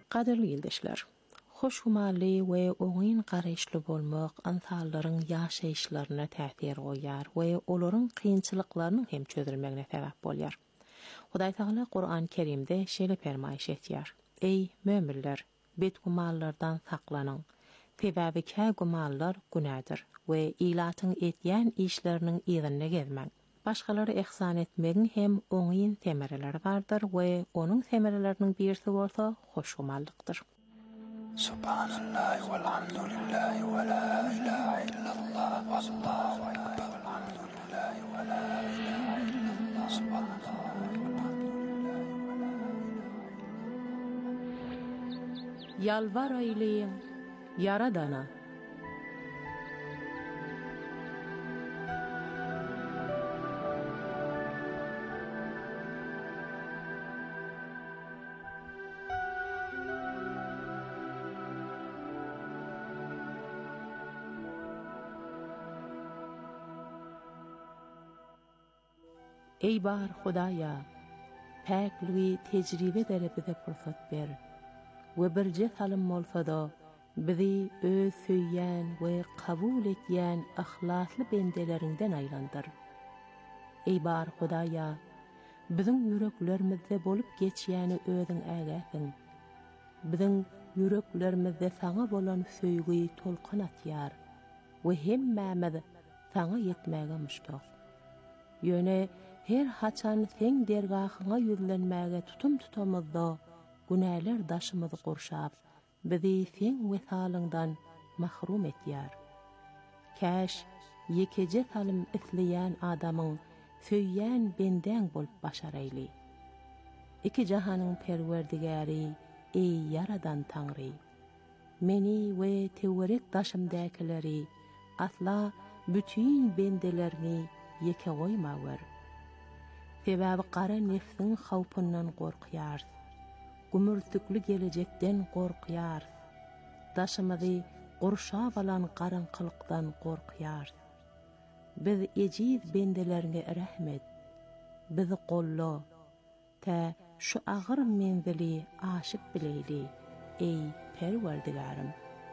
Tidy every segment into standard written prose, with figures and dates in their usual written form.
Qadirli ýoldaşlar, hoşgumally we oňyn garaşly bolmak insanlaryň ýaşaýyşlaryna täsir goýar we olaryň kynçylyklarynyň hem çözülmegine sebäp bolýar. Hudaý Taala Qur'an-ı Kerimde şeýle fermaýş etýär: Ey möminler, betgumallardan saklanyň. Sebäbi kä gumallar günädir we ilatyň etýän işleriniň ýerine gezmäň. Başgalary ihsan etmegiň hem oňyn temereleri bardyr we onuň temereleriniň birisi bolsa hoşgumallyktır. Subhanallah walhamdulillah wa la ilaha illallah wallahu akbar walhamdulillah wa la ilaha illallah subhanallah Yalvar eyleyin Yaradana. Ey bar Hudaýa, päkliği tecrübe derepide fırsat ber. Ve birce salim bolsa-da bizi öz söýýän we kabul etýän ahlasly bendelerinden aýlandyr. Ey bar Hudaýa, biziň ýüreklerimizde bolup geçýäni özüň ägäsiň. Biziň ýüreklerimizde saňa bolan söýgüi tolkan atýar we hemmämiz saňa ýetmäge muştak. Ýöne her haçan sen dergahyňa ýüzlenmäge tutum tutamyzda günäler daşymyzy gurşap, bizi sen wesalyňdan mahrum etýär. Käş ýekece salim isleýän adamyň söýýän benden bolup başar eýli. Iki jahanyň perwerdigäri, ey yaradan Taňry, meni we tewerek daşymdakyleri asla bütün bendelerini ýeke goýmagýar. Sebäbi gara nefsiň hawpyndan gorkýar. Gümürtükli gelecekden gorkýar. Daşymyzy gurşap alan garankylykdan gorkýar. Biz ejiz bendelerine rahmet. Bizi golla. Ta şu agyr menzili aşyk bileýli. Ey Perwerdigarim.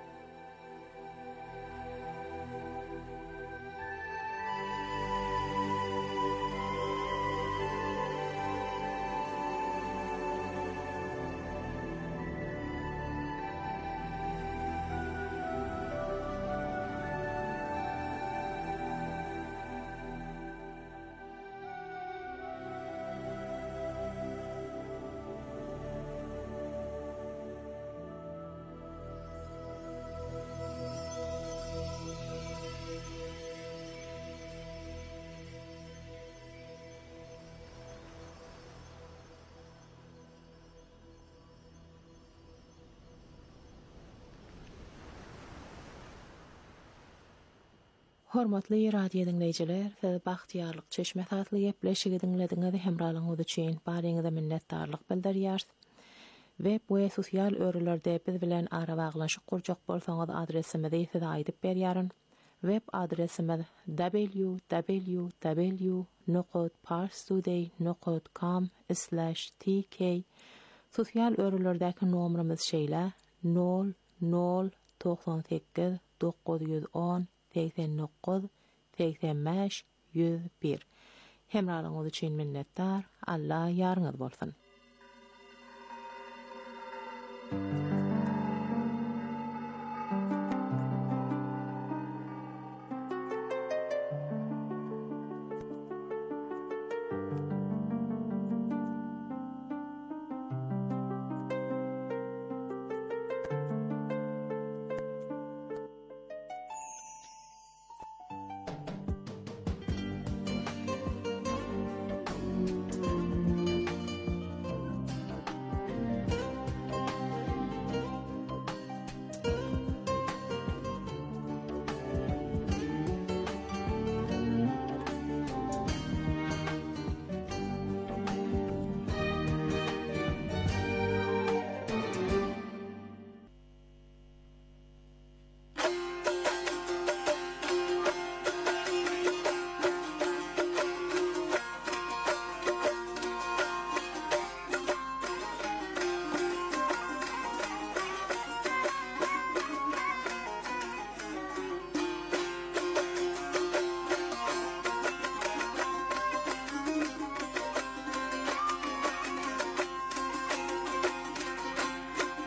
Hormatly radio dinleyijiler we bagtyarlyk çeşme satly gepleşigi dinlediňiz hemralygyňyz üçin baryňyza minnetdarlyk bildirýär. Web we sosial örülerde biz bilen ara baglanşyk kurjak bolsaňyz adresimizi size aýdyp berýäryn. Web adresimiz www.parstoday.com/tk. Sosial örülerdäki nomerimiz şeýle 0098 910 89-85-101. Hemralygyňyz üçin minnetdar. Allah ýarňyz bolsun.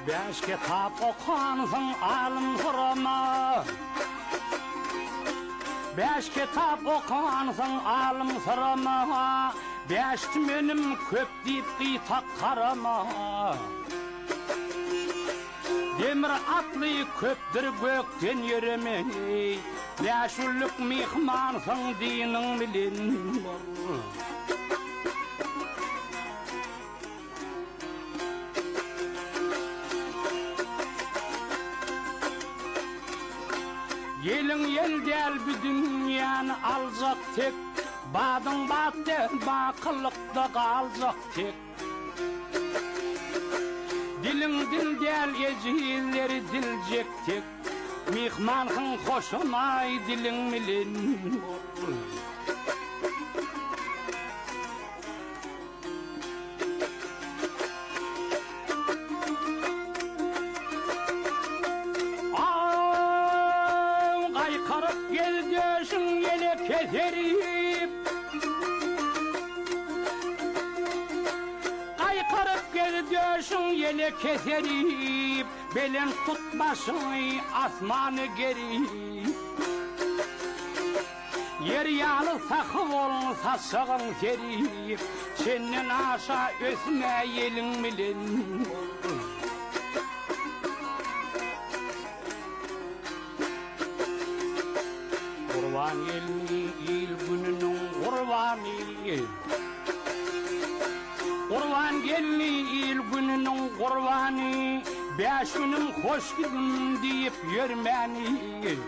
Beş kitap okuansın alım sırama. Beş kitap okuansın alım sırama. Beşti benim köp deyip kıytak karama. Demir atlı köptür gökten yürümeni. Beşulluk mihmansın dinin bilin. Yelin yel del bir dünyanı alacak tek. Badın battı bakılıkta kalacak tek. Dilin dil del ecilleri dilecek tek. Mihmanın hoşumay dilin milin. Kaykarıp gel diyorsun yine keserip. Kaykarıp gel diyorsun yine keserip. Belin tutmasın asmanı geri. Yer yalı sakı olsa sağın serip. Senin aşağı ösme yelin bilin. Kurban elini il gününün kurbanı. Kurban gelini il gününün kurbanı. Beş günüm hoş gidin deyip yürmeni.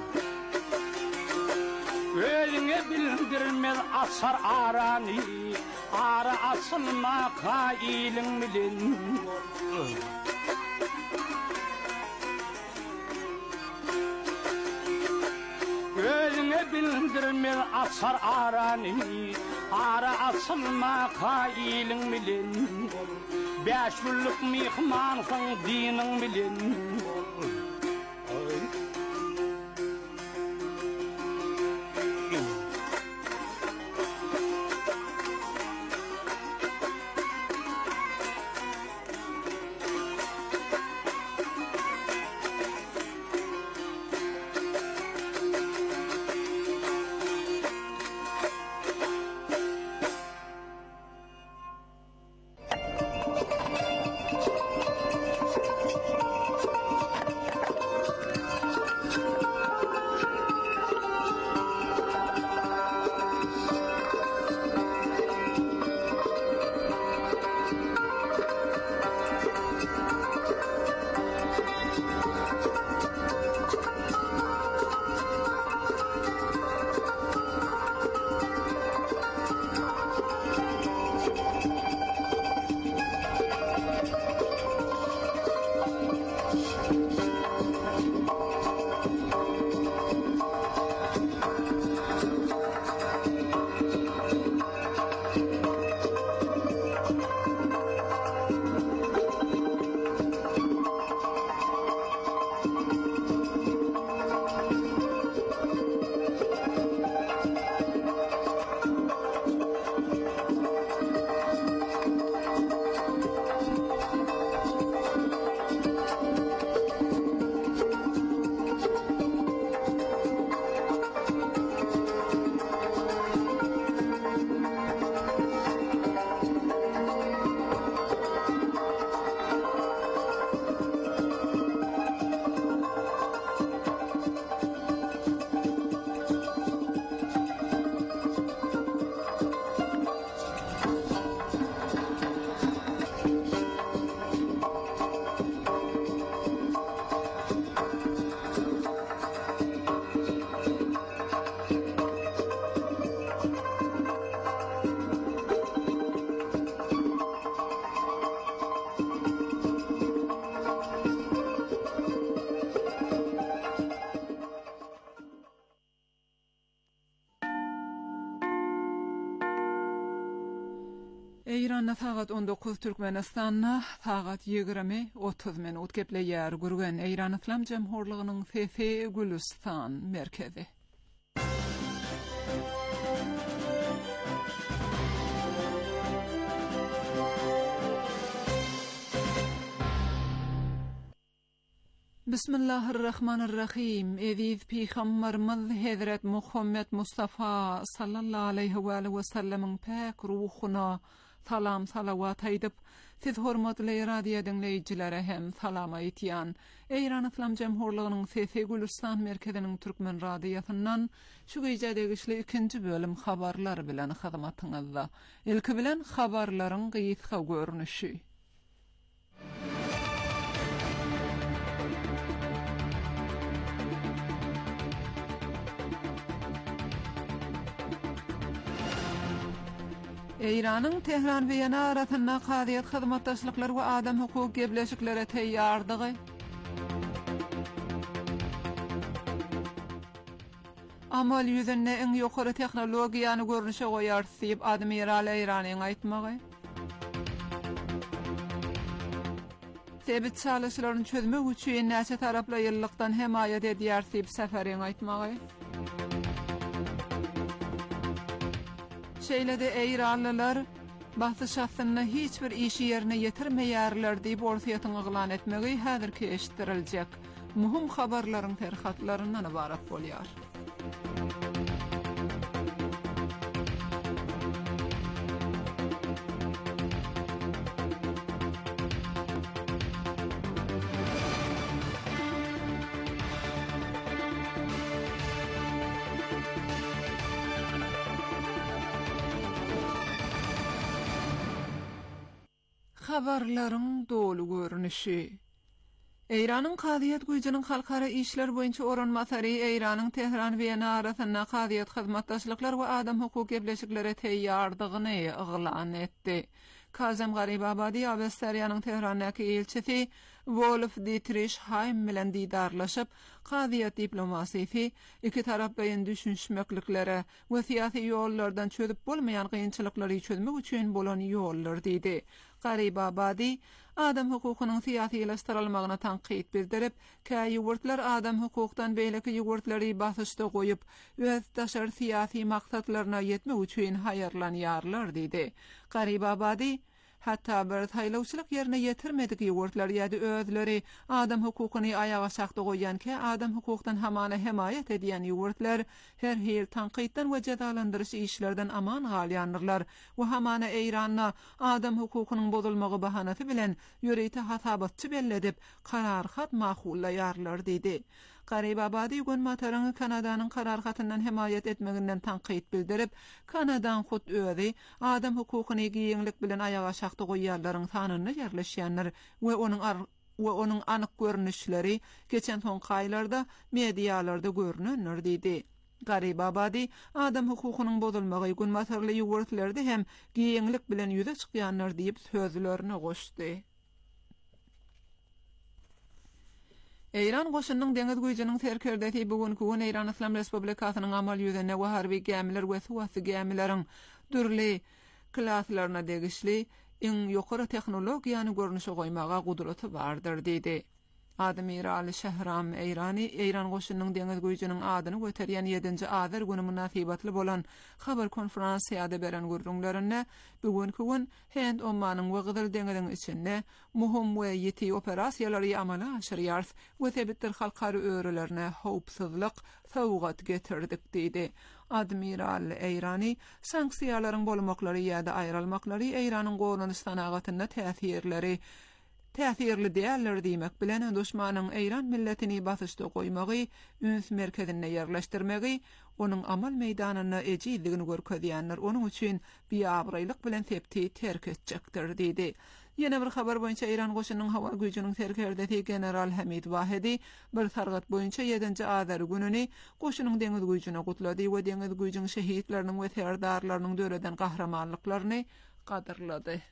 Ölüne bildirmez asar aranı. Ara asılma kailin bilin. Ölüne bildirmez asar aranı. Ara asılma kailin bilin. Beş yıllık mihmansın dinin bilin. İran'da saat 19 Türkmenistan'da saat 20:30 minut gepleyer gurgen İran İslam Cemhurluğu'nun Sesi Gülistan merkezi. Bismillahirrahmanirrahim. Eziz Peygamberimiz Hazret Muhammed Mustafa sallallahu aleyhi ve sellem'in pek ruhuna salam salavat aydip, siz hormatly radio dinleyicilere hem salam aytýan. Eýran Islam Jemhurlygynyň Sesi Gülistan merkeziniň Türkmen radiosundan şu gecedegişli ikinci bölüm habarlar bilen hyzmatyňyzda. Ilki bilen habarlaryň gysga görnüşi. Eýranyň Tehran we ýene arasynda qadiýat hyzmatdaşlyklary we adam hukuk gebleşikleri teýýardygy. Amal ýüzünde iň ýokary tehnologiýany görnüşe goýar diýip Admiral Eýranyň aýtmagy. Sebit çalışlaryny çözmek üçin näçe tarapla ýyllykdan hemaýat edýär diýip Seferiň aýtmagy. Şeýlede Eýranlylar bahsy şahsyna hiç bir işi ýerine ýetirmeýärler diýip ortaýatyň yglan etmegi häzirki eşitdirilýek. Muhim habarlaryň terhatlaryndan ibarat bolýar. Habarlaryň dolu görnüşi. Eýranyň qadiýat güýjüniň halkara işler boýunça oranmasary Eýranyň Tehran we ýene arasynda qadiýat hyzmatdaşlyklar we adam hukuk gebleşikleri teýýardygyny yglan etdi. Kazem Garibabadi Avstraliýanyň Tehrandaky elçisi Wolf Dietrich Heim bilen didarlaşyp, qadiýat diplomasiyasy iki tarap bilen düşünşmekliklere we syýasy ýollardan çözüp bolmaýan kynçylyklary çözmek üçin bolan ýollar diýdi. Garibabadi adam hukukynyň syýasylaşdyrylmagyna tanqid bildirip, käý ýurtlar adam hukukdan beýleki ýurtlary basyşda goýup, öz daşary syýasy maksatlaryna ýetmek üçin haýarlanýarlar diýdi. Garibabadi hatta bir taýlawçylyk ýerine ýetirmedik ýurtlar ýa-da özleri adam hukukyny aýaga sakda goýankä adam hukukdan hamana hemaýat edýän ýurtlar her hil tanqidden we jazalandyryş işlerden aman galýanlar we hamana Eýranyna adam hukukynyň bozulmagy bahanasy bilen ýöreýte hasabatçy belledip kararhat mahullaýarlar diýdi. Garibabadi gün mataraňy Kanadanyň kararhatyndan hemaýat etmeginden tanqid bildirip, Kanadan hut özi adam hukukyny giýeňlik bilen aýaga şakda goýýarlaryň sanyny ýerleşýänler we onuň anyk görnüşleri geçen soňky aýlarda medialarda görnenler diýdi. Garibabadi adam hukukynyň bozulmagy gün matarly ýurtlerde hem giýeňlik bilen ýüze çykýanlar diýip sözlerini goşdy. Eýran goşunyň deňiz güýjüniň terkerdeti bugünkü gün Eýran Islam Respublikasynyň amal ýüzüne we harby gämiler we suwasy gämileriň dürli klaslaryna degişli iň ýokary tehnologiýany görnüşe goýmaga gudraty bardyr diýdi. Admiral Şehram Eýrani Eýran goşunyň deňiz güýjüniň adyny göterýän 7-nji azar güni munasabatly bolan habar konferensiýada beren gürrüňlerine bugünkü gün Hind Omanyň we Gyzyl deňiziň içinde muhim we ýeti operasiýalary amala aşyrýar we sebitler halkary örelerine howpsuzlyk sowgat getirdik diýdi. Admiral Eýrani sanksiýalaryň bolmaklary ýa-da aýrylmaklary Eýranyň Gowrunistanagatynda täsirli däller diýmek bilen düşmanyň Eýran milletini basyşda goýmagy, üns merkezine ýerleşdirmegi, onuň amal meýdanyna ejizligini görkezýänler onuň üçin biýabraylyk bilen septi terk etjekdir diýdi. Ýene bir habar boýunça Eýran goşunyň hawa güýjüniň terkerdeti general Hamid Wahidi bir targat boýunça 7-nji azar gününi goşunyň deňiz güýjüne gutlady we deňiz güýjüniň şehitleriniň we serdarlarynyň döreden gahramanlyklaryny gadyrlady.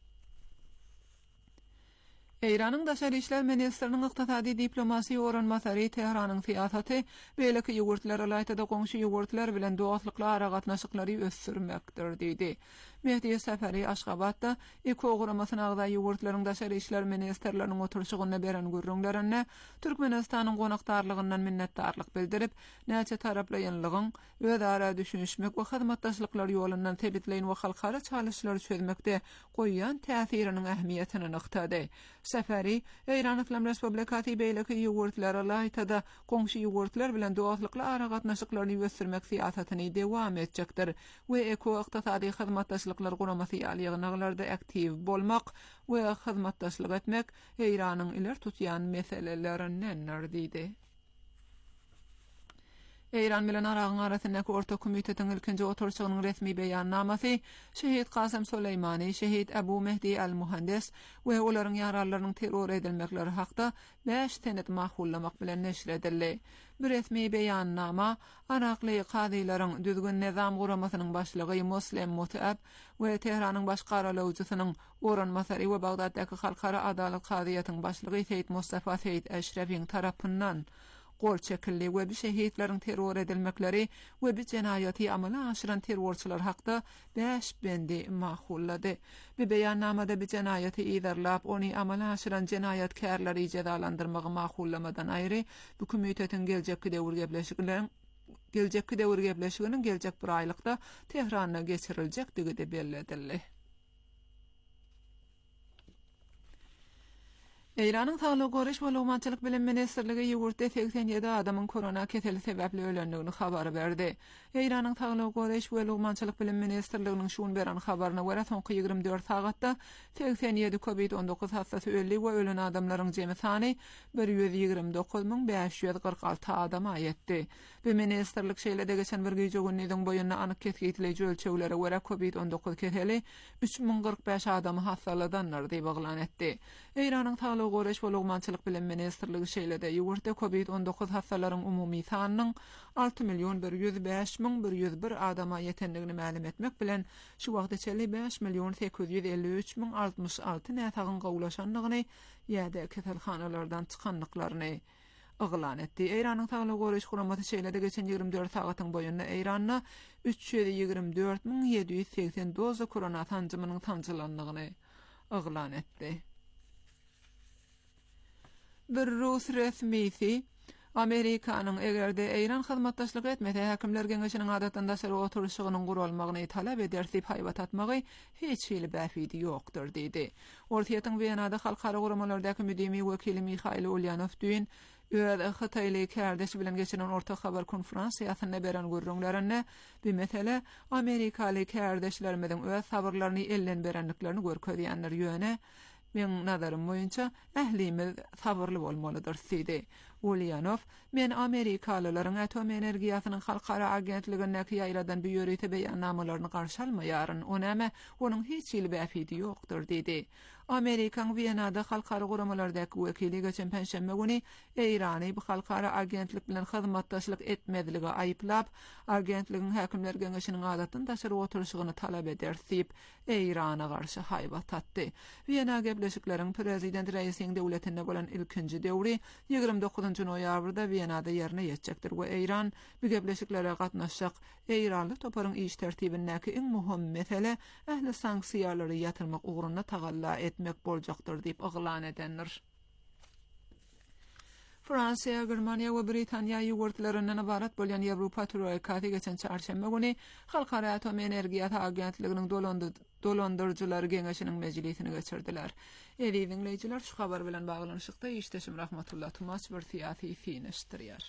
Eýranyň daşary işler ministriniň ykdysady diplomasiýa oranmasary Tehranyň syýasaty beýleki ýurtlar alaýtada goňşy ýurtlar bilen dostlukly aragatnaşyklary ösürmekdir diýdi. Mehdi Seferi Aşgabatda iki oğramasyna agda ýurtlaryň daşary işler ministrleriniň oturşygyna beren gürrüňlerine Türkmenistanyň gonakdarlygyndan minnetdarlyk bildirip, näçe taraplaýanlygyň özara düşünşmek we hyzmatdaşlyklar ýolundan tebitleýin we halkara çalyşlary çözmekde goýýan täsirini ähmiýetini nyktady. Seferi Eýran Islam Respublikaty beýleki ýogurtlar alaytada goňşy ýogurtlar bilen dowamlykly ara gatnaşyklaryny göstermek siýasatyny dowam etjekdir we eko-ykdysady hyzmatdaşlyklar guramasy ýalygynalarda aktiv bolmak we hyzmatdaşlyk etmek Eýranyň iler tutýan meselelerinden diýdi. Eýran bilen Aragyň arasyndaky ortak komitetiň ilkinji oturşygynyň resmi beýannamasy Şehit Kasım Süleýmany, Şehit Abu Mehdi al-Muhandis we olaryň ýarallarynyň terror edilmekleri hakda 5 senet mahkullamak bilen neşr edildi. Bir resmi beýannama Arakly kadylaryň düzgün nizam guramasynyň başlygy Muslim Mut'ab we Tehranyň başgaralawçysynyň oranmasary we Bagdaddaky halkara adalet kadyýatynyň başlygy Seyit Mustafa Seyit Eşrefiň tarapyndan gol çekildi we bir şehitlerin terror edilmekleri we bir cenaýaty amala aşyran terrorçylar hakda 5 bendi mahkullady. Bir beýannamada bir cenaýaty ýerlap, ony amala aşyran cenaýatkarlary cezalandyrmagy mahkullamadan aýry bu komitetiň geljekki döwür gepleşiginiň geljek bir aýlykda Tehrana geçiriljekdigi de belledildi. Eýranyň Saglyk Goraş we Lugmançylyk bilim ministrligi ýogurtda 87 adamyň korona keteli sebäpli ölendigini habar berdi. Eýranyň Saglyk Goraş we Lugmançylyk bilim ministrliginiň şuň beran habaryna görä soňky 24 sagatda 87 COVID-19 hastasy öldi we ölen adamlaryň jemy sany 129.546 adama ýetdi. Bu ministrlik şeýlede geçen bir gece günniň boýundan anyk ketgiýtileýi ölçeglere görä COVID-19 keteli 3045 adamy hastaladanlar diýip baglan etdi. Eýranyň Saglyk Goraş we Lugmançylyk bilim ministrligi şeýlede ýogurtda COVID-19 hastalaryň umumy sanynyň 6.105.101 adama ýetendigini ma'lum etmek bilen şu wagtda 5.853.066 näsagyn gowlaşanlygyny ýa-da keselhanalardan çykanlyklaryny ıglan etdi. Eýranyň Saglyk Goraş guramaty şeýlede geçen 24 sagatyň boýunda Eýranda 324.780 doza korona tanjymynyň tanjylandygyny ıglan etdi. Bir Rus resmisi Amerikanyň egerde Eýran hyzmatdaşlyk etmese häkimler geňeşiniň adatyndaşary oturuşygynyň gurulmagyny talap eder diýip haýbat atmagy hiç hili bäfidi ýokdur diýdi. Ortaýatyň Wienada halkara guramalardaky müdimi wekili Mikhail Ulyanov düýün Xitayly kardeşi bilen geçinen ortak habar konferansiýasyna beren görüňlerini bir mesele Amerikaly kardeşlerimiň öz habarlaryny elden berenliklerini görkezýänler ýöne men nadarym boýunça ählimiz sabrly bolmalydyr diýdi. Ulyanov, men Amerikalylaryň atom energiýasynyň halkara agentligindäki ýaýradan bir ýörüte beýannamalaryny garşy almaýaryn, onäme onuň hiç ýyly bäfidi ýokdur diýdi. Amerikaň Wienada halkara guramalardaky wekili geçen penşembe güni Eýrany bu halkara agentlik bilen hyzmatdaşlyk etmediligi aýyplap, agentligiň häkimler geňeşiniň adatyn daşary oturuşygyny talap eder diýip Eýrana garşy haýbat atdy. Wiena gepleşikleriň prezident reisiň döwletinde bolan ilkinji döwri 29 noýabrda Wienada ýerine ýetjekdir we Eýran bu gepleşiklere gatnaşjak. Eýranly toparyň iş tertibindäki iň muhim mesele ähli sanksiýalary ýatyrmak ugruna tagalla etmek boljakdyr diýip yglan edenler. Fransiýa, Germaniýa we Britaniýa ýogurtlarynyň ibarat bolan Ýewropa Troýkaty geçen çarşamba güni Halkara Atom Energiýa Agentliginiň dolandyrjylar geňeşiniň mejlisini geçirdiler. Eli dinleýijiler şu habar bilen baglanyşykda işdeşim Rahmatullah Tumas bir fiýaty fiňişdirýär.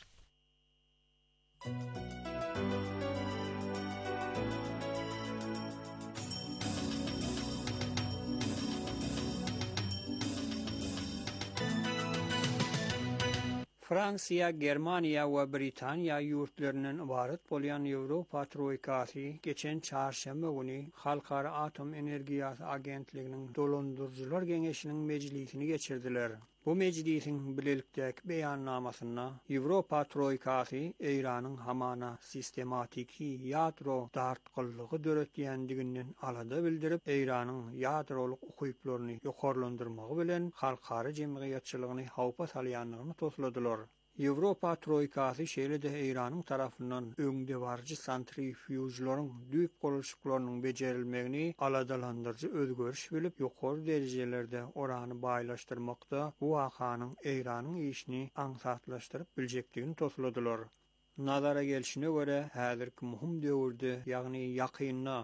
Fransiya, Germaniya we Britaniýa ýurtlarynyň ibarat bolan Ýewropa Troýkasy geçen çarşamba güni Halkara Atom Energiýasy Agentliginiň dolandyrjylar geňeşiniň mejlisini geçirdiler. Bu mejlisiň bilelikdäki beýannamasyna Ýewropa Troýkasy Eýranyň hamana sistematiki ýadro dartgyllygy döretýändiginden alada bildirip, Eýranyň ýadrolyk ukyplaryny ýokarlandyrmagy bilen halkara jemgyýetçiligiňi hawpa salýanlygyny tosladylar. Ýewropa Troýkasy şeýlede Eýranyň tarapyndan öňde barjy santrifugjlaryň düýp gurulşyklarynyň bejerilmegini aladalandyrjy özgörüş bilip ýokary derejelerde orany baýlaşdyrmakda bu wakanyň Eýranyň işini aňsatlaşdyryp biljekdigini tosladylar. Nazara gelişine göre häzirki muhim döwürde, ýagny ýakynna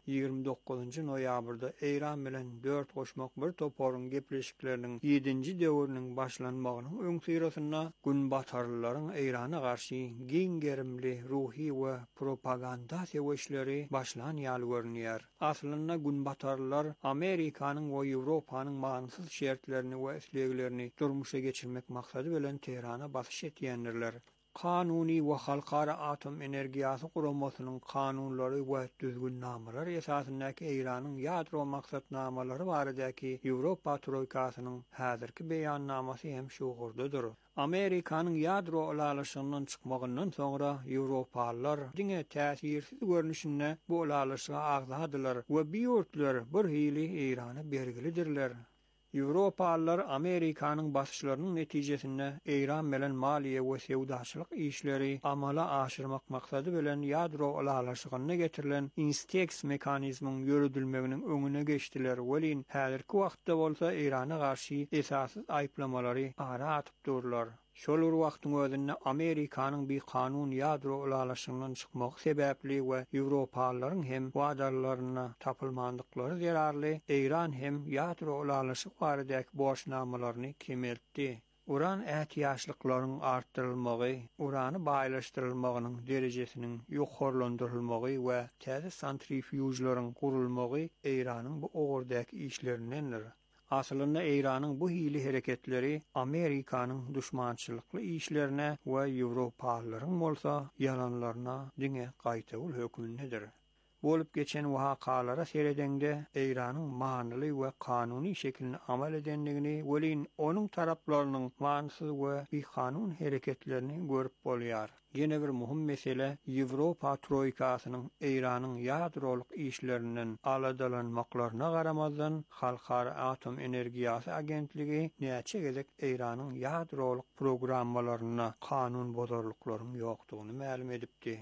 29 noýabrda Eýran bilen 4 goşmak bir toporun gepleşikleriniň 7-nji döwrüniň başlanmagynyň öňsürasyna gün batarlylaryň Eýrana garşy giň gerimli ruhy we propaganda seweşleri başlan ýaly görünýär. Aslynda gün batarlylar Amerikanyň we Ýewropanyň mansyz şertlerini we isleglerini durmuşa geçirmek maksady bilen Teherana basyş etýändirler. Kanuni we halkara atom energiýasy guramasynyň kanunlary we düzgünnameler esasyndaky Eýranyň ýadro maksatnamalary baradaky Ýewropa troýkasynyň häzirki beýannamasy hem şu gurdadyr. Amerikanyň ýadro alalyşyndan çykmagyndan soňra Ýewropalylar diňe täsirsiz görnüşinde bu alalyşyga agzadylar we biýurtlar bir hili Eýrana bergilidirler. Ýewropalylar Amerikanyň basyşlarynyň netijesinde Eýran bilen maliýe we sewdaçylyk işleri amala aşyrmak maksady bilen ýadro alalyşygyna getirilen Instex mekanizmyň ýörüdilmeginiň öňüne geçdiler. Welin häzirki wagtda bolsa Eýrana garşy esassız aýplamalary ara atyp durlar. Şol wagtyň özünde Amerikanyň bir kanun ýadro alalyşygynyň çykmagy sebäpli we Ýewropalylaryň hem wadarlaryna tapylmandyklary zerarly Eýran hem ýadro alalyşyk baradaky borçnamalaryny kemeltdi. Uran ähtiýaçlyklaryň artdyrylmagy, urany baýlaşdyrylmagynyň derejesiniň ýokarlandyrylmagy we täze santrifugjlaryň gurulmagy Eýranyň bu ogurdaky işlerindendir. Aslynda Eýranyň bu hili hereketleri Amerikanyň düşmançylykly işlerine we Ýewropalylaryň bolsa ýalanlaryna diňe gaýtagyl hökmündedir. Bolup geçen wakalara seredende Eýranyň manyly we kanuny şekilde amal edenligini welin onuň taraplarynyň mansyz we bir kanun hereketlerini görüp bolýar. Ýene bir muhim mesele Ýewropa troýkasynyň Eýranyň ýadrolyk işlerinden aladalanmaklaryna garamazdan Halkara Atom Energiýasy Agentligi näçe gezek Eýranyň ýadrolyk programmalaryna kanun bozarlyklaryň ýokdugyny ma'lum edipdi.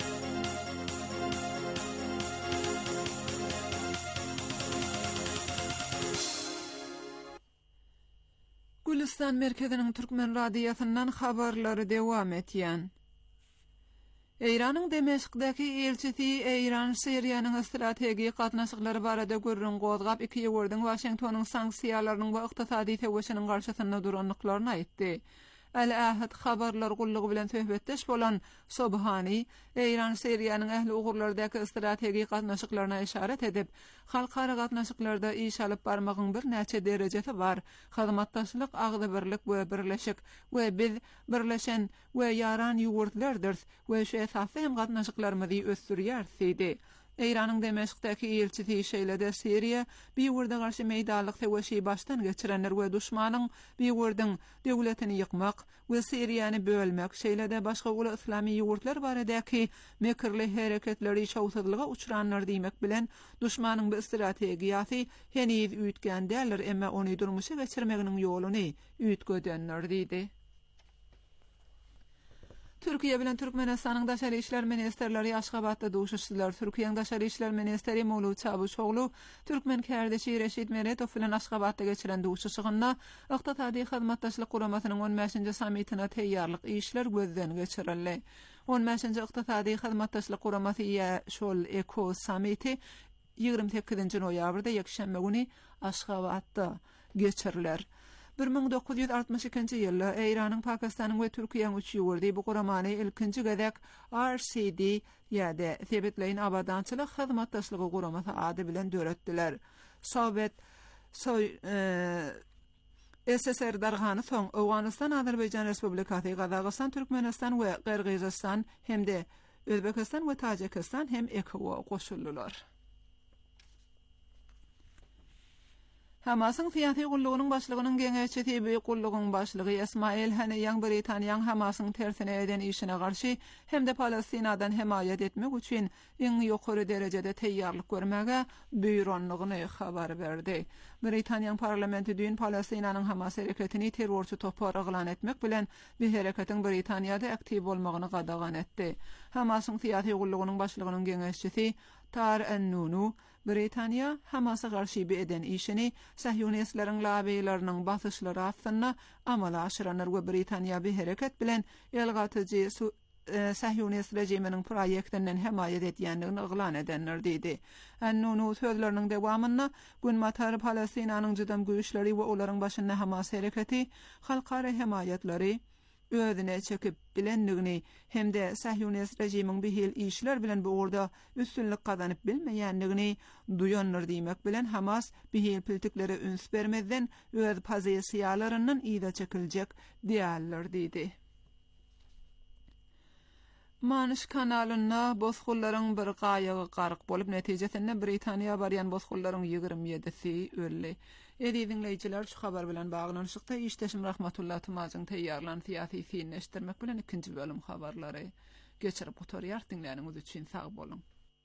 Gülistan merkeziniň Türkmen radiýasyndan habarlary dewam etýän. Eýranyň Demeşkdaky elçisi Eýran Syriýanyň strategik gatnaşyklary barada görülen gozgap iki ýewrdiň Washingtonyň sanksiýalarynyň we ykdysady täwüşiniň garşysynda duranlyklaryny aýtdy. Al-Ahad habarlar gullugy bilen söhbetdeş bolan Sobhani, Eýran Syriýanyň ähli ugurlardaky strategik gatnaşyklaryna işaret edip, halkara gatnaşyklarda iş alyp barmagyň bir näçe derejesi bar. Hyzmatdaşlyk, agdybirlik we birleşik we biz birleşen we ýaran ýurtlardyr we şu esasy hem gatnaşyklarymyzy ösdürýär diýdi. Eýranyň Demeşkdaky elçisi şeýlede Syriýa bir wurda garşy meýdanlyk täwüşi başdan geçirenler we düşmanyň bir wurdyň döwletini ýykmak we Syriýany bölmek şeýlede başga uly islami ýurtlar baradaky mekirli hereketleri şowsuzlyga uçuranlar diýmek bilen düşmanyň bu strategiýasy heniz üýtgen dälir, emma ony durmuşa geçirmeginiň ýoluny üýtgedenler diýdi. Türkiýe bilen Türkmenistanyň daşary işler ministerleri Aşgabatda duşuşdylar. Türkiýeň daşary işler ministeri Mowlud Çavuşoglu Türkmen kardeşi Reşit Meretow bilen Aşgabatda geçiren duşuşygynda ykdysady hyzmatdaşlyk guramasynyň 15-nji sammitine teýýarlyk işler gözden geçirildi. 15-nji ykdysady hyzmatdaşlyk guramasy ýa şol eko sammiti 28-nji noýabrda ýekşembe güni Aşgabatda geçiriler. 1962-nji ýylda Eýranyň, Pakistanyň we Türkiýanyň üç ýurdy bu guramany ilkinji gezek RCD ýa-da Sebetleýin abadançylyk hyzmatdaşlygy guramasy ady bilen döretdiler. Sowet SSR dargany soň Awganistan, Azerbaýjan Respublikasy, Gazaqstan, Türkmenistan we Qyrgyzstan hemde Özbekistan we Tajikistan hem ECOW'a goşuldylar. Hamasyň syýasy gullugynyň başlygynyň geňeçi tebi gullugynyň başlygy Ismail Haniýan Britaniýanyň Hamasyň tersine eden işine garşy hemde Palestinadan hemaýat etmek üçin iň ýokary derejede teýýarlyk görmäge büýronlygyny habar berdi. Britaniýanyň parlamenti dün Palestinanyň Hamas hereketini terrorçy topar aglan etmek bilen bir hereketiň Britaniýada aktiv bolmagyny gadagan etdi. Hamasyň syýasy gullugynyň başlygynyň geňeçisi Tar Ennunu Britaniýa Hamas'a garşy eden işini Sahyonistlaryň labeýlarynyň basyşlary astyna amala aşyranlar we Britaniýa bir hereket bilen elgatyjy Sahyonist rejiminin proyektinden hemayet etýändigini yglan edenler diýdi. Annunu sözleriniň dewamynda Günmatar Palestinanyň jydam güýçleri we olaryň başynda Hamas hereketi halkara hemayetleri özüne çekip bilendigini hemde Sahyonist rejimiň bihil işler bilen bu orada üstünlük kazanyp bilmeýändigini duýanlar diýmek bilen Hamas bihil piltiklere üns bermezden öz pozisiýalarynyň ýa çekiljek diýerler diýdi. Manış kanalyna bozgullaryň bir gaýagy garık bolup netijesinde Britaniýa barýan bozgullaryň 27-si öldü. Dinleyijiler şu habar bilen baglanyşykda işdeşim Rahmatullah Tumazyň teýýarlanan syýasy finleşdirmek bilen ikinji bölüm habarlary geçirip oturýar. Dinläniňiz üçin sag bolun.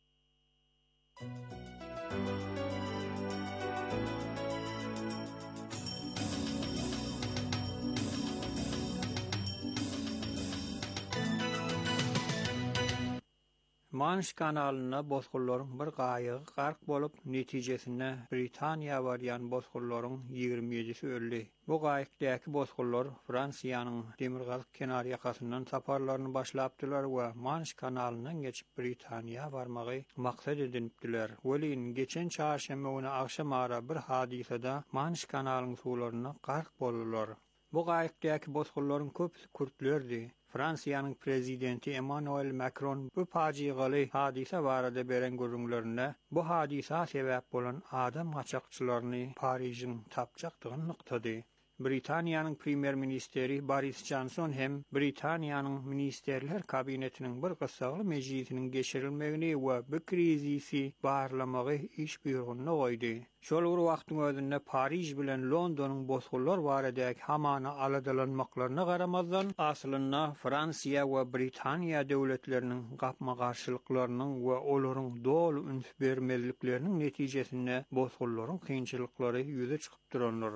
Manş kanalyna bozgullaryň bir gaýagy gark bolup netijesinde Britaniýa barýan bozgullaryň 27-si öldü. Bu gaýykdaky bozgullar Fransiýanyň demirgaz kenar ýakasyndan saparlaryny başlapdylar we Manş kanalynyň geçip Britaniýa barmagy maksat edinipdiler. Welin geçen çarşamba güni akşamara bir hadisede Manş kanalynyň suwlaryna gark boldular. Bu gaýykdaky bozgullaryň köpüsi kurtlerdi. Fransiýanyň prezidenti Emmanuel Macron bu pajigaly hadise barada beren görüňlerinde bu hadisa sebäp bolan adam gaçakçylaryny Paryжyň tapjakdygyny nyktady. Britaniýanyň premier ministeri Boris Johnson hem Britaniýanyň ministerler kabinetiniň bir gysgaly mejlisiniň geçirilmegini we bu krizisi barlamagy iş buyrugyny goýdy. Şol bir wagtyň özünde Paryж bilen Londonyň bozgullar baradaky hamana aladalanmaklaryna garamazdan aslynda Fransiýa we Britaniýa döwletleriniň gapma garşylyklarynyň we olaryň dol üns bermezlikleriniň netijesinde bozgullaryň kynçylyklary ýüze çykyp duranlar.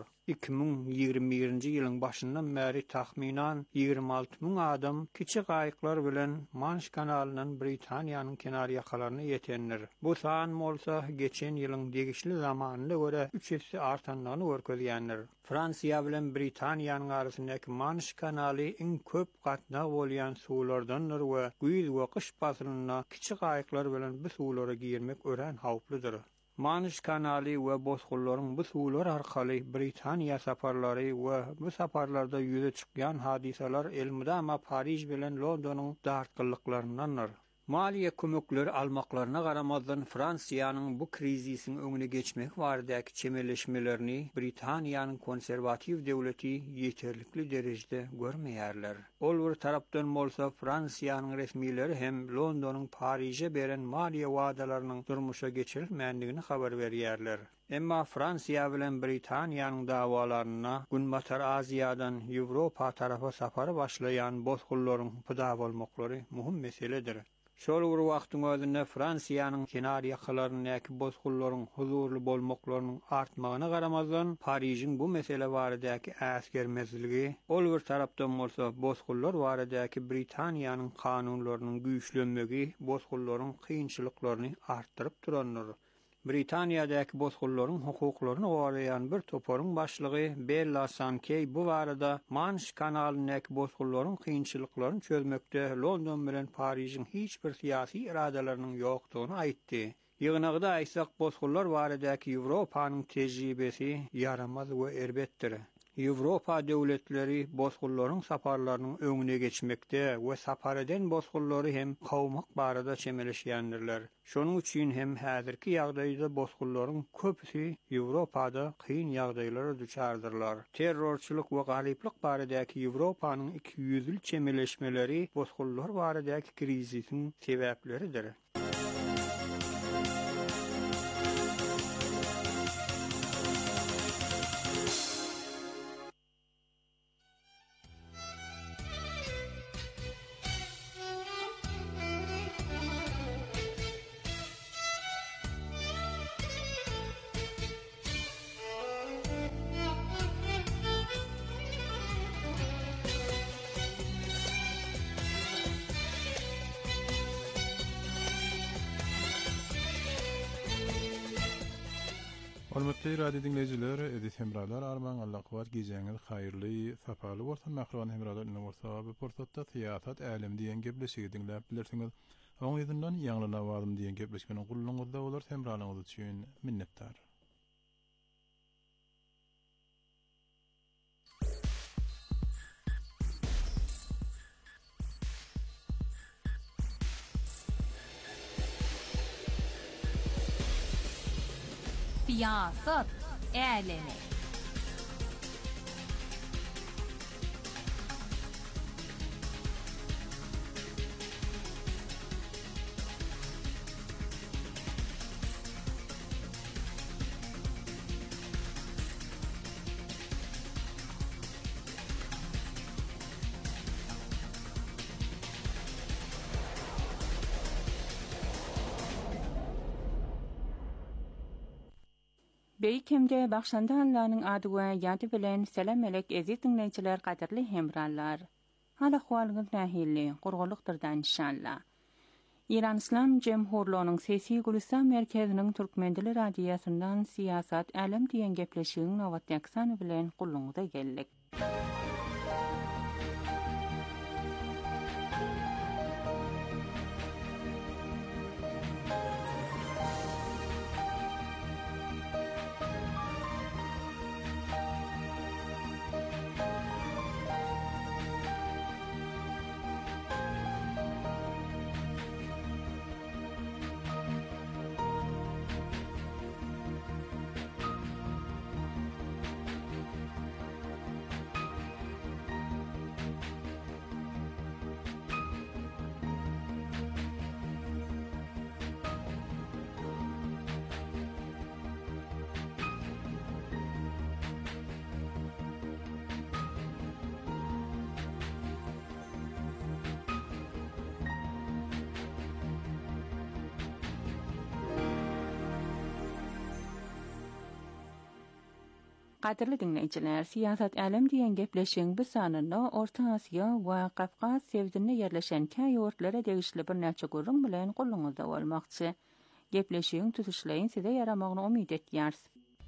2021-nji ýylyň başyndan bäri tahminan 26.000 adam kiçik gaýyklar bilen Manş kanalynyň Britaniýanyň kenar ýakalaryna ýetenler. Bu san bolsa geçen ýylyň degişli zamanynda göre 3 artanlygyny görkezýänler. Fransiýa bilen Britaniýanyň arasyndaky Manş kanaly iň köp gatnagy bolýan suwlardandyr we güýz we kyş pasyryna kiçik gaýyklar bilen bu suwlara girmek ören hawplydyr. Manş kanaly we bozgullaryň bu suwlar arkaly Britaniýa saparlary we bu saparlarda ýüze çykýan hadiseler elmydama Paryж bilen Londonyň dartgyllyklarynyň. Maliýe kömekleri almaklaryna garamazdan Fransiýanyň bu krizisiň öňüne geçmek baradaky çemeleşmelerini Britaniýanyň konserwatiw döwleti ýeterlikli derejede görmeýärler. Ol bir tarapdan bolsa Fransiýanyň resmileri hem Londonyň Paryжa beren maliýe wadalarynyň durmuşa geçirilmändigini habar berýärler. Emma Fransiýa bilen Britaniýanyň dawalaryna Günmatar Aziýadan Ýewropa tarapy sapary başlaýan bozgullaryň pyda bolmaklary muhim meseledir. Şol bir wagtyň özünde Fransiýanyň kenar ýakalarynyň bozgullaryň huzurly bolmaklarynyň artmagyna garamazdan Paryжyň bu mesele baradaky äsgermezligi, ol bir tarapdan bolsa bozgullar baradaky Britaniýanyň kanunlarynyň güýçlenmegi bozgullaryň kynçylyklaryny artdyryp duranlar. Britaniýadaky bozgullaryň hukuklaryny goraýan bir toparyň başlygy Bella Sankey bu barada Manş kanalynyň bozgullaryň kynçylyklaryny çözmekde London bilen Paryжyň hiç bir syýasy iradalarynyň ýokdugyny aýtdy. Ýygnagda aýsak bozgullar baradaky Ýewropanyň tejribesi yaramaz we erbetdir. Ýewropa döwletleri bozgullaryň saparlarynyň öňüne geçmekde we sapar eden bozgullary hem gowmak barada çemeleşýändirler. Şonuň üçin hem häzirki ýagdaýda bozgullaryň köpüsi Ýewropada kyn ýagdaýlara duçardyrlar. Terrorçylyk we galyplyk baradaky Ýewropanyň 200 ýyl çemeleşmeleri bozgullar baradaky krizisiň sebäpleridir. Hormatly radio dinleyijiler, edit hemralar arman Allah kuwat gijeňiz haýyrly, sapaly bolsun mahruwan hemralar ine bolsa bu pursatda siýasat älim diýen gepleşigi dinläp bilersiňiz. Oň ýerden ýaňly nawazym diýen gepleşmeniň gulluňyzda bolar hemralaryňyz üçin minnetdar. Siyasat älemi. Beýkemde Bahşanda Allah'nyň ady we ýady bilen selam elek eziz dinleýijiler, gaderli hemrallar. Hala hwalyňyz nähili, gurgulykdyrdan inşallah. İran İslam Jemhurluğunyň Sesi Gülistan merkeziniň Türkmendili radiýasyndan siýasat älim diýen gepleşigiň nowat ýaksany bilen gulluňyza geldik. Gaderli dinleýijiler, siýasat älim diýen gepleşiň bu sanyna Orta Asia we Kafkas sevdinde ýerleşen käýortlara degişli bir näçe gurrun bilen gulluňyzda bolmakçy. Gepleşiň tutuşlaryň size ýaramagyny umyt etýärs.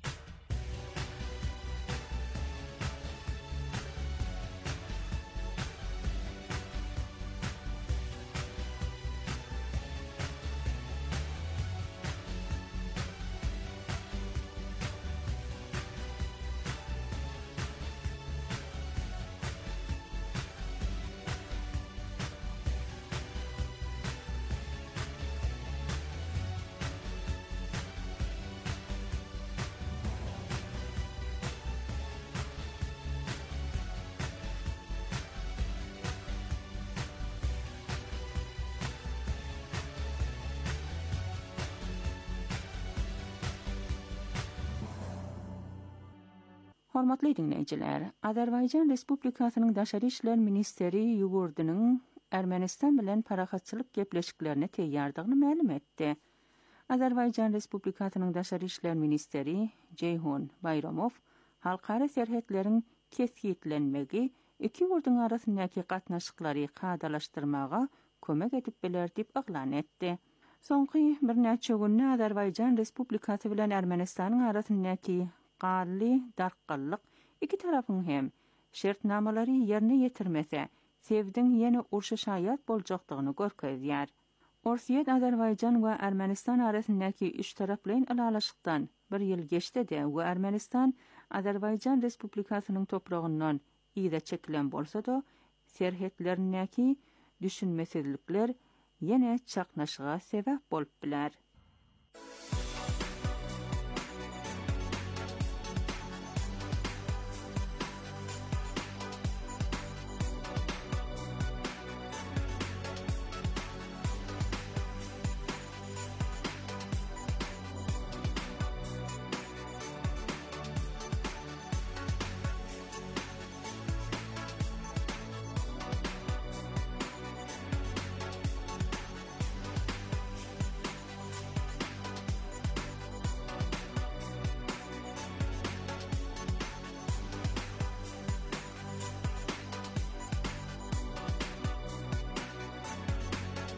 Hormatly dinleýijiler, Azerbaýjan Respublikasynyň Daşary işler ministeri ýugurdynyň Ermenistan bilen parahatçylyk gepleşiklerini teýýardygyny ma'lum etdi. Azerbaýjan Respublikasynyň Daşary işler ministeri Ceyhun Bayramov halkara serhetleriň kesýetlenmegi iki ýurduň arasyndaky gatnaşyklary gadalaşdyrmaga kömek edip biler diýip aglan etdi. Soňky bir näçe günde Azerbaýjan Respublikasy bilen Ermenistanyň arasyndaky gally darqallyk iki tarafyň hem şertnamalary ýerine ýetirmese, sevdiň ýene urşaşaýat boljakdygyny görkezýär. Orsiýet Azerbaýjan we Ermenistan arasyndaky üç taraplyň alalaşykdan bir ýyl geçdi de we Ermenistan Azerbaýjan Respublikasynyň topragyndan ýa-da çekilen bolsa-da, serhetlerindäki düşünmesizlikler ýene çaknaşyga sebäp bolup biler.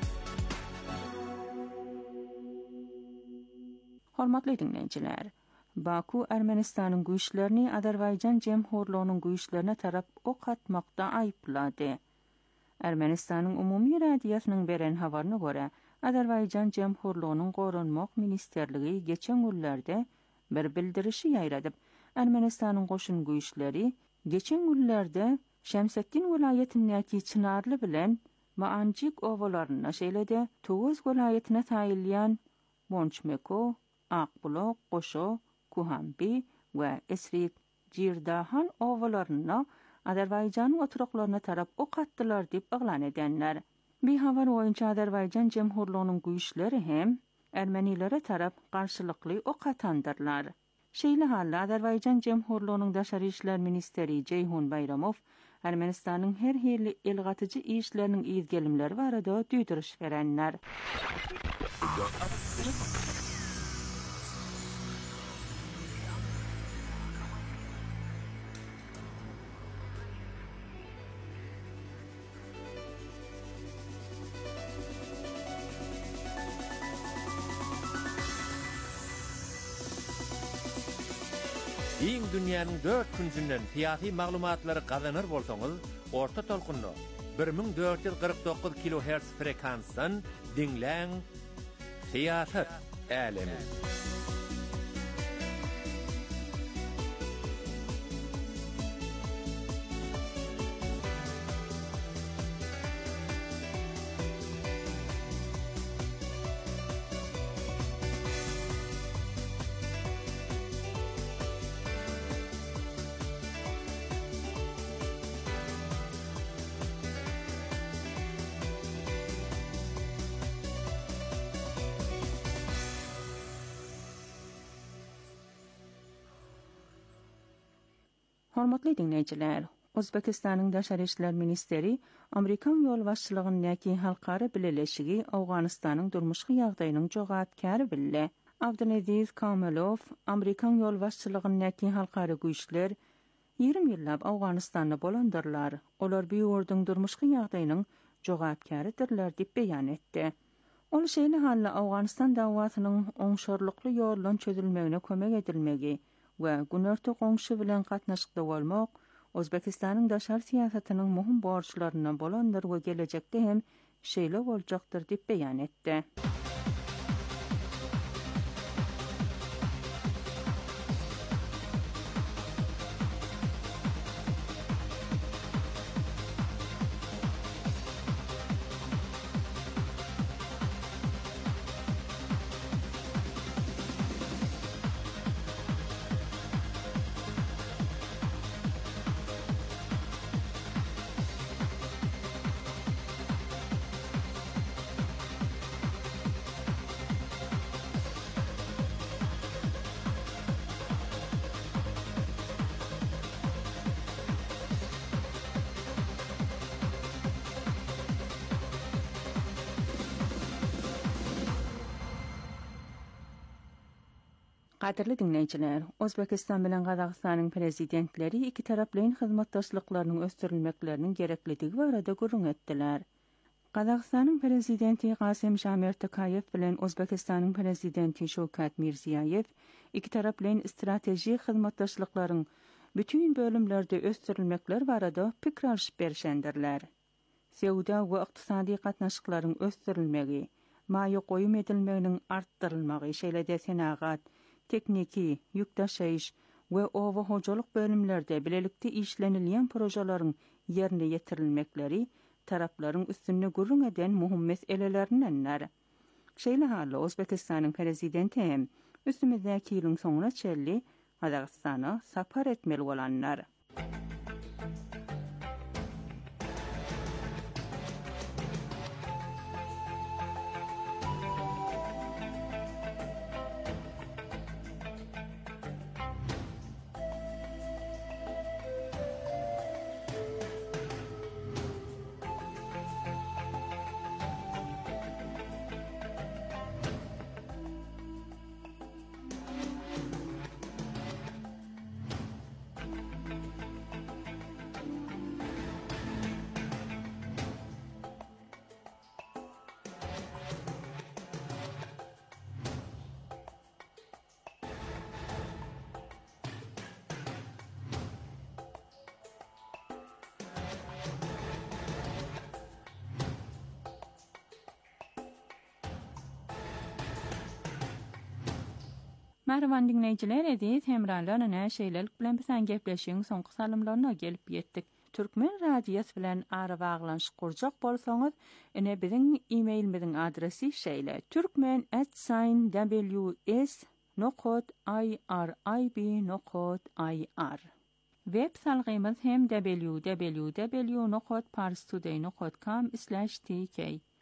Hormatly dinleýijiler, Baku Ermenistanın güýçlerini Azerbaycan Jemhurluğunun güýçlerine tarap ok atmakda aýplady. Ermenistanın umumy radiýasynyň beren habaryna görä, Azerbaycan Jemhurluğunun Gorunmak Ministerligi geçen günlerde bir bildirişi ýaýradyp, Ermenistanın goşun güýçleri geçen günlerde Şemsettin vilayetindäki Çınarly bilen Maanjik owalaryna şeýle-de Tuguz vilayetine taýylýan Bonçmeko, Akbulak, Goşo, Kuhambi we Esrik Jirdahan owalaryna Azerbaycan oturuklaryna tarap ok atdylar diýip aglan edenler. Bir habar boýunça Azerbaycan Jemhurluğunun güýçleri hem Ermenilere tarap garşylykly ok atandyrlar. Şeýle halda Azerbaycan Jemhurluğunun Daşary işler ministeri Ceyhun Bayramov Ermenistanyň her hili elgatyjy işleriniň izgelimleri barada düýdüriş berenler. Iň dünýäniň 4 künsünden fiýaty maglumatlary gazanır bolsaňyz, orta tolkunly 1449 kHz frekansdan dinläň Fiýasat älemi. Hormatly dinleyijiler, Özbekistanyň Daşary işler ministeri Amerikan ýol başçylygynyň halkara bileleşigi Awganystanyň durmuşky ýagdaýynyň jogapkary bille. Abdulaziz Kamilov Amerikan ýol başçylygynyň halkara güýçler 20 ýyllap Awganystanda bolandyrlar. Olar bu ýurduň durmuşky ýagdaýynyň jogapkarydyrlar diýip beýan etdi. Ol şeýle halla Awganystan dawatynyň oňşarlykly ýoldan çözülmegine kömek edilmegi we günörtü goňşy bilen gatnaşykda bolmak Özbekistanyň daşar siýasatynyň muhim borçlaryna bolandyr we gelecekde hem şeýle boljakdyr diýip beýan etdi. Qadirli dinleyijiler, Özbekistan bilen Gazagystanyň prezidentleri iki taraplyň hyzmatdaşlyklarynyň ösdürilmekleriniň gerekliligi barada gurrun etdiler. Gazagystanyň prezidenti Gasym Jomart Tokayew bilen Özbekistanyň prezidenti Şowkat Mirziýaýew iki taraplyň strategik hyzmatdaşlyklaryň bütün bölümlerde ösdürilmekler barada pikir alşyp berişendirler. Sewda we ykdysady gatnaşyklaryň ösdürilmegi, maýa goýum edilmeginiň artdyrylmagy, şeýle-de senagat, tekniki, yük taşıyış ve owa hojalyk bölümlerde bilelikde işlenilýän projalaryň ýerine ýetirilmekleri taraplaryň üstünde gurrun eden muhim meselelerinden. Şeýle hally Özbekistanyň prezidenti hem üstümizdäki ýylyň soňuna çelli Gazagystana sapar etmeli bolanlar. Merhaban dinleyiciler, edit hemralarına şeylelik bilen bilen gepleşiň soňky salymlaryna gelip ýetdik. Türkmen radiosu bilen ara baglanşyk gurjak bolsaňyz, ene biziň e-mailimiziň adresi şeýle: turkmen@ws.irib.ir. Web salgymyz hem www.parstoday.com/tk.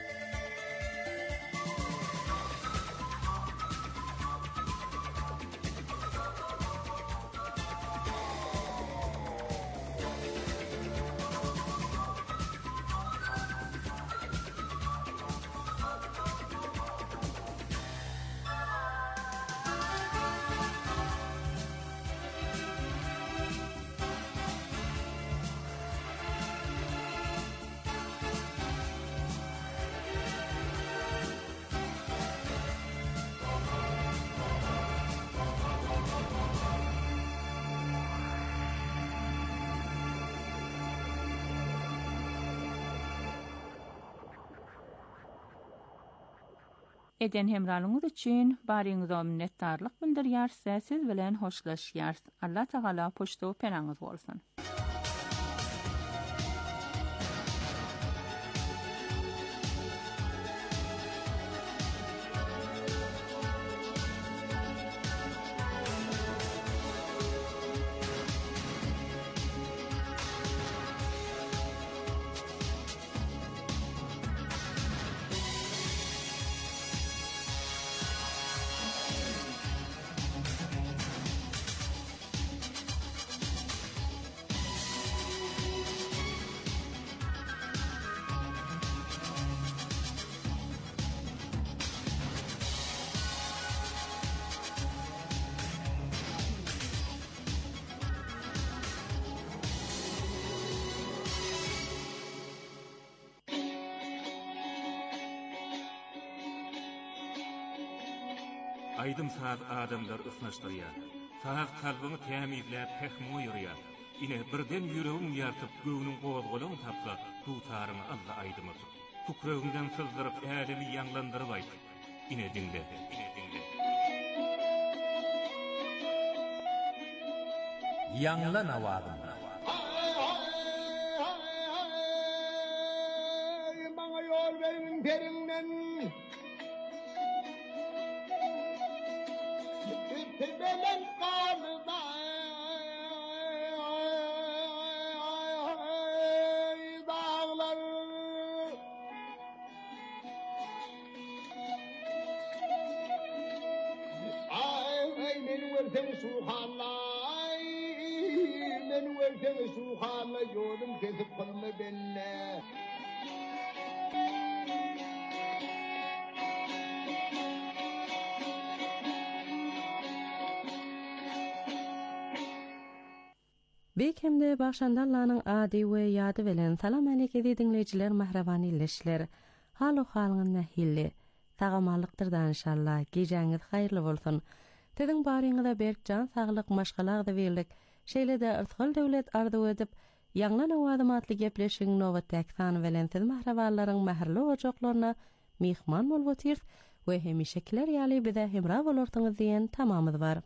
Eden hemralyňyz üçin baryňyza minnetdarlyk bildirýär, siz bilen hoşlaşýar. Allah Taala poşto penaňyz bolsun. Aydym saat adamlar ısnaşdyrýar. Saat kalbyny tämizläp pehmi ýürýär. Ine birden ýüregiň ýartyp göwüniň gowazgalagyny tapsa, tutaryny Allah aýdymy. Kukröginden sızdyryp älemi ýanglandyryp aýt. Ine dinle. Ýanglan awazym. Maňa ýol beriň perinden. Tebelen qalda dağlar ay men wertem subhanallah men wertem subhanallah ýolum kesip qalma benne. Bekemde başandarlaryň ady we ýady bilen salam aleyke dinleýijiler, mahraban illeşler. Haly halyň nähilli. Tagamalykdyr da inşallah. Gejeňiz haýyrly bolsun. Tediň baryňyza berkjan saglyk maşgalagda berlik. Şeýle de ırtgal döwlet ardy edip, ýanglan awazym atly gepleşiň nowatda eksan bilen siz mahrabanlaryň mähirli ojaklaryna mihman bolup otyr we hemişekiler ýaly bize hemra bolarsyňyz diýen tamamyz bar.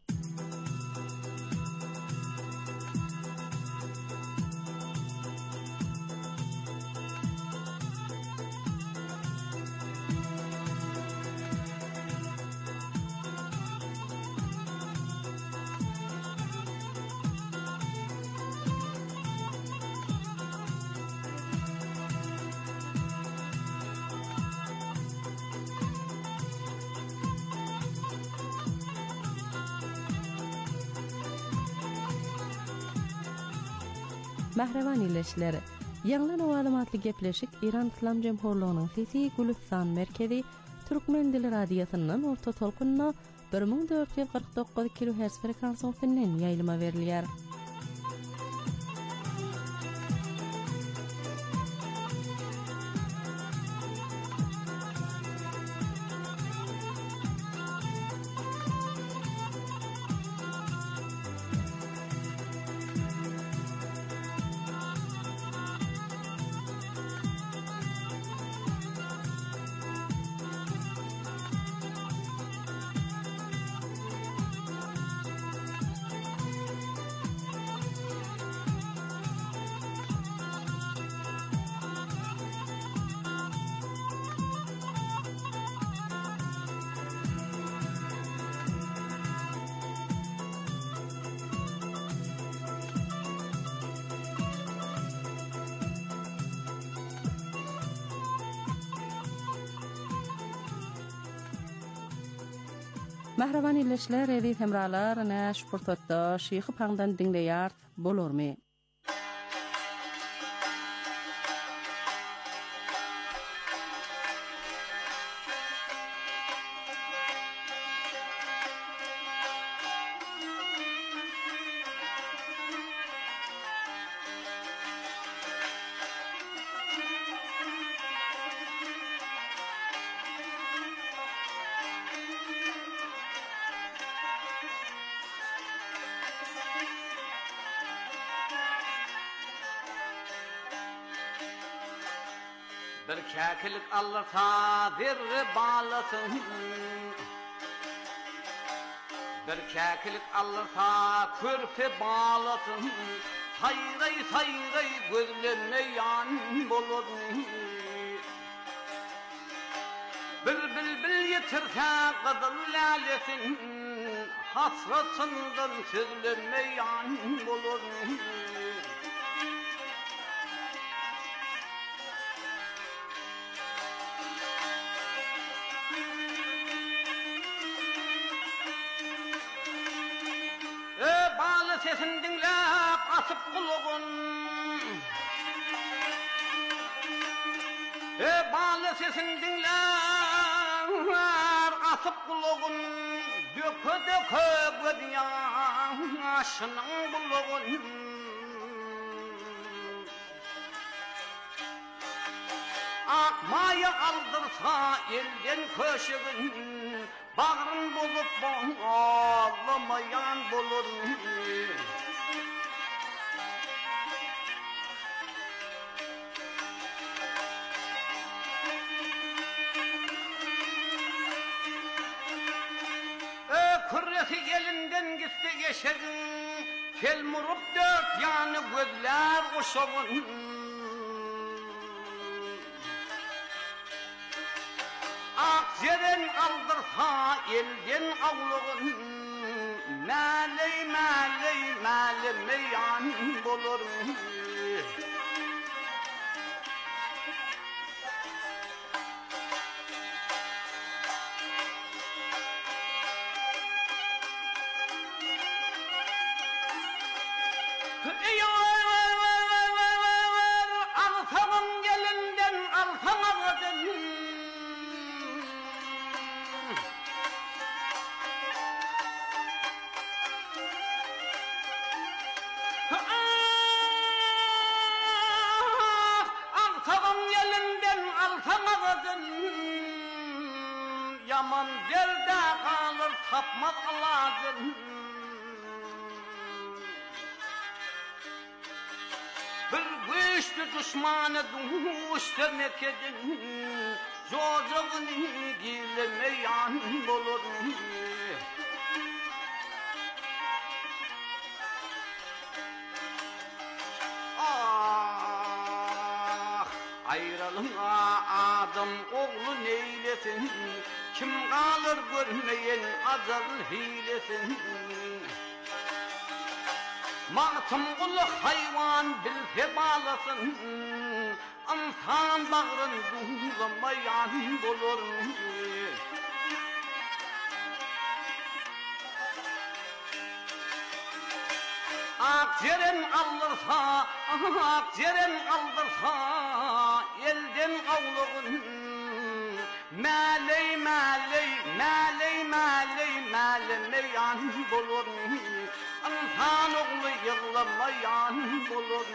Mahraban illeşleri. Ýanglan awazym atly gepleşik İran İslam Jemhurlygynyň Sisi Gülistan merkezi Türkmen dili radiosynyň orta tolkunna 1449 kHz frekansiýasynyň ýaýlyma berilýär. Mahraban illeşler, edi temralar, näş purtatda, şyhy paňdan dinleýär bolarmy? Bir käkilik Allah'a bir bağlasın. Bir käkilik Allah'a körpe bağlasın. Sayray sayray gözlerine yan bolur. Bülbül yetirse kızıl lalesin. Hasratından sözlerine yan bolur. Sesini dinlep asıp kuluğun bağlı sesini dinlep asıp kuluğun dökü dökü gözyaşının buluğun akmayı aldırsa elden köşegin bağrın bulup bağlamayan bulur. Kürresi elinden gitti geçerin, kel murup dört yanı gözler kuşavun. Akzeren aldırsa elden avluğun, məley məley məlimeyan bulur. Altamın gelinden altamadın. Altamın gelinden altamadın. Yaman derde kalır tapmaz aladın. Bir güçlü düşmanı düşürmek edin, çocuğunu gilemeyan bulur. Ah, ayrılın adam oğlu neylesin, kim kalır görmeyen azal hilesin. Matım kulu hayvan bilse bağlasın, insan bağrın bulamayan bulur. Akciğerin aldırsa, akciğerin aldırsa, elden avluğun. Məley, məley, məley, məley, məlimeyan bulur. İnsan oğlu yığlamayan bulur.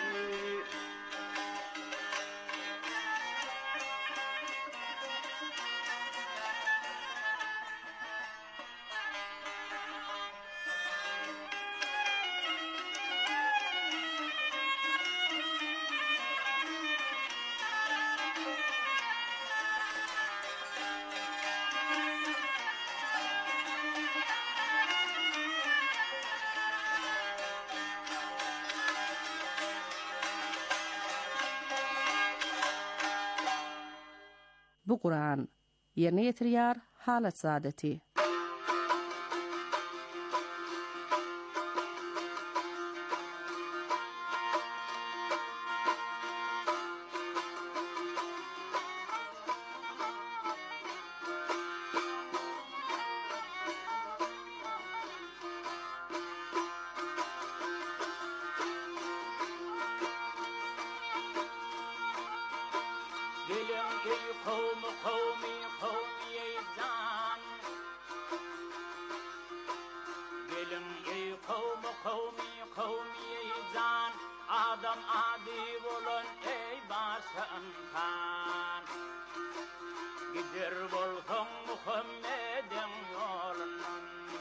Bu Kur'an yerine getirýär halat saadeti. giden yolundan.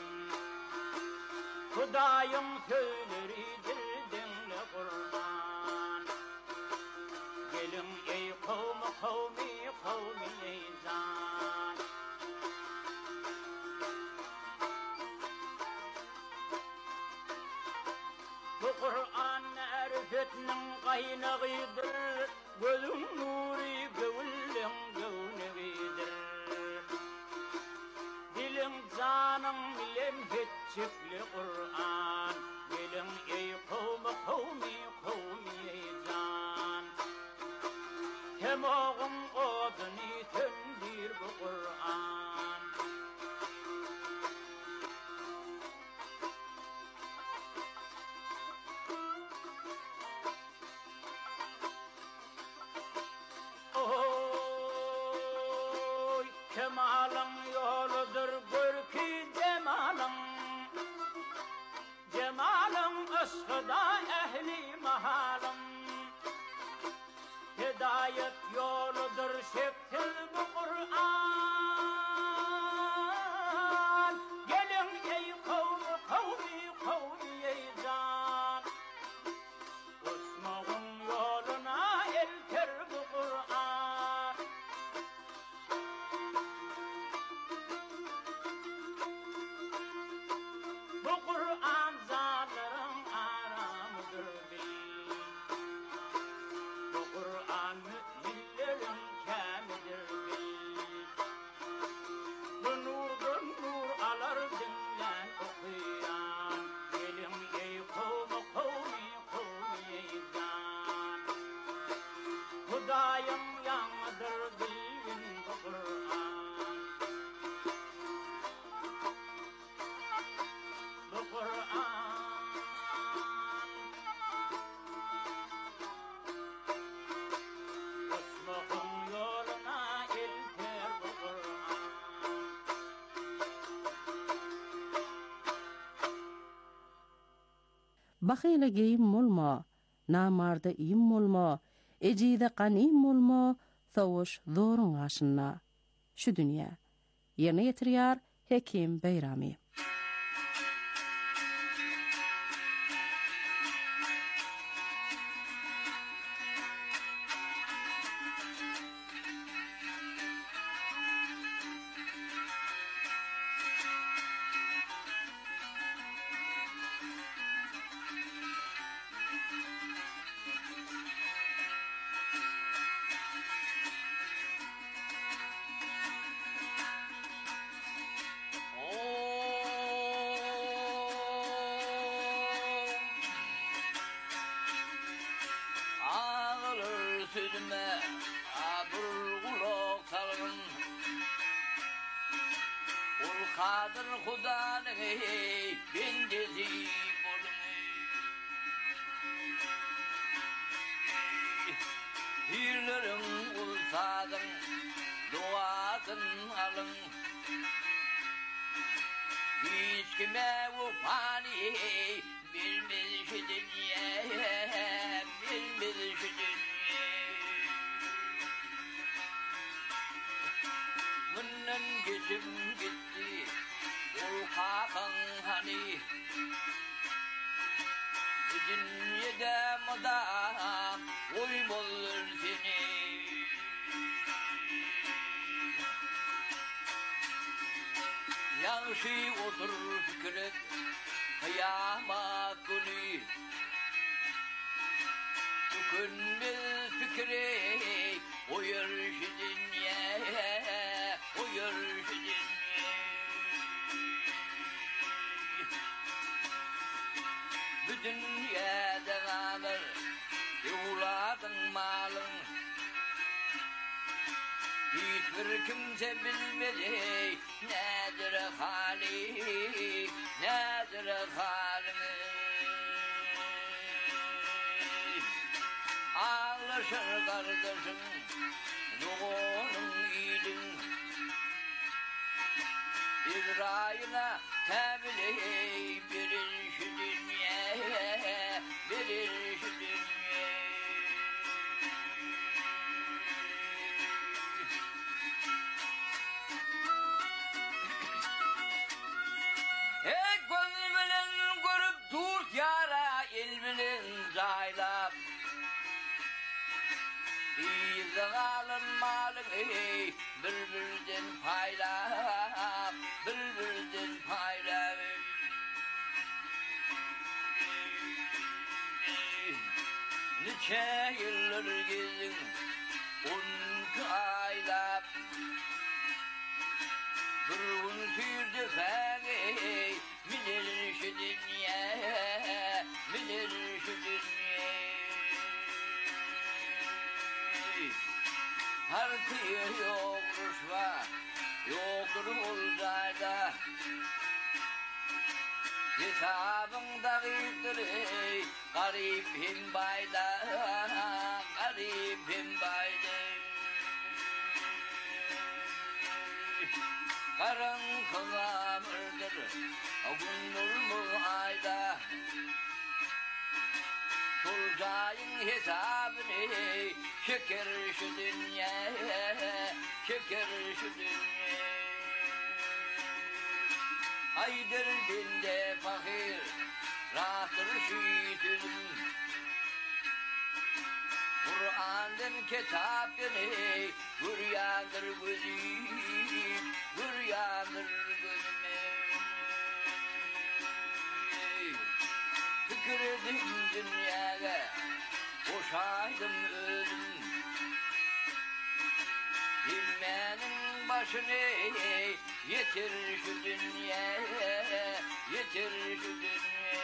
Hudayım söyleri dinle Kur'an. Gelin ey kavmi kavmi kavmi ey zan. Bu Kur'an arifetinin kaynağıdır, gözün nuri gövülün gövneğidir. Dilim canım bilem çiftli Kur'an, gelin ey kavmi kavmi kavmi ey can. Temağım odunu töndir bu Kur'an. Oy kemalın yoludur gör ki cemalın. Cemalın aşkıda ehli mahalın. Hidayet yoludur şekil bu Kur'an. Gelin ey kavmi kavmi kavmi ey can. Osman'ın yoluna elter bu Kur'an. Bu Kur'an zalim aramıdır bil. Bu Kur'an müminlerin kemidir bil. Bu nurdan nur alır dinlen okuyan. Gelin ey kavmi kavmi kavmi ey can. Hudayım yanıdır bilin bu Kur'an. Bu Kur'an. Osman'ın yoluna elter bu Kur'an. Bahyla geyim molma, namarda iyim molma, ejide qanim molma, sawuş zorun aşınna. Şu dünya. Yerine getiriyar Hekim Beyrami. Ağılır südüme abur kulak salgın. Ul kadir Hudanın bendezi bolun. Hirlerin ulsadın duasın alın. Hiç kime vufani bilmez şu dünya, bilmez şu dünya. Bundan geçim gitti, ol hakan hani. Bu dünyada madam uybolur seni. Yanşı otur fikret, kıyamet günü. Tükünmez fikri, uyur şu dünya, uyur şu dünya. Bu dünyada kalır, evladın malın. Hiçbir kimse bilmedi nedir hali, nedir halimiz. Ağlaşır kardeşim, doğunun iyilin. İsrail'e tebili bilir şu dünya, bilir şu dünya. bülbülden paylap, bülbülden paylap. Nice yıllar gezdim, 12 aylap. Durun sürdü fani, bilir şu dünya, bilir şu dünya. Hartı yok rüşva, yoktur uldayda. Hesabında gittir, garipim bayda, garipim bayda. Karın kıvamırdır, gündür mu ayda. Tuldayın hesabını, şeker şu dünya, şeker şu dünya. Haydır binde fakir, rahattır şüytüm. Kur'an'dan kitaptını, güryandır gözüm, güryandır gözüme. Tükürdüm dünyaya, boşaydım ölüm. Himmenin başını yetir şu dünya, yetir şu dünya.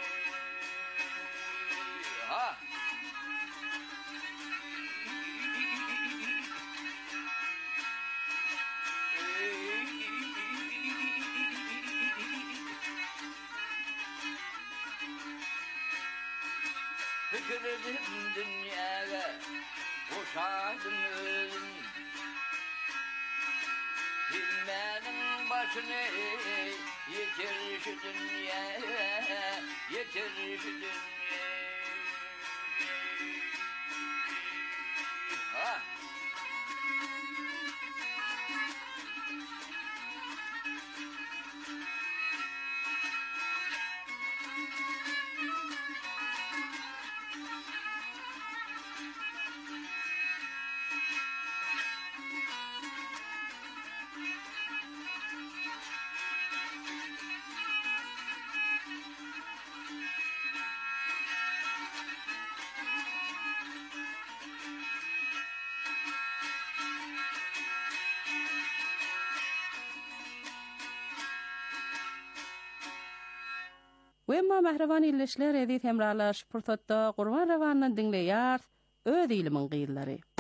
Ha! Tükürdüm dünyaya, boşaydım ölüm. Himmenin başını yetir şu dünya, yetir şu dünya. Ha! Wemma mahravan illeşler edit hemralar şpurtatda Qurban ravanından dinleýär, öz ilimin gylary.